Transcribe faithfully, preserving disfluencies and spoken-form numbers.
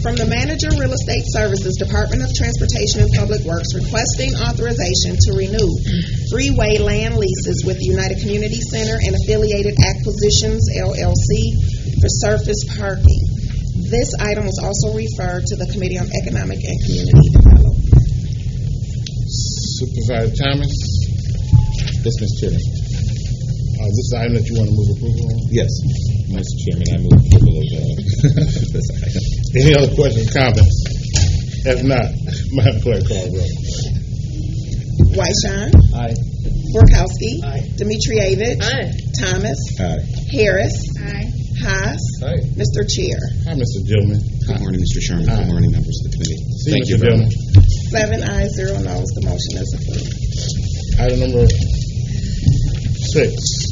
From the Manager, Real Estate Services, Department of Transportation and Public Works, requesting authorization to renew freeway land leases with the United Community Center and Affiliated Acquisitions, L L C, for surface parking. This item was also referred to the Committee on Economic and Community Development. Supervisor Thomas? Yes, Mister Chairman. Uh, this is the item that you want to move approval on? Yes, Mister Chairman, I move approval of uh, this item. Any other questions or comments? If not, Madam Clerk, call roll. Weishawn. Aye. Borkowski. Aye. Demetrievich. Aye. Thomas. Aye. Harris. Aye. Haas. Aye. Mister Chair. Hi, Mister Dillman. Good morning, Mister Sherman. Aye. Good morning, members of the committee. See Thank Mister you very Dillman. much. Seven ayes, zero noes. The motion is approved. Item number six.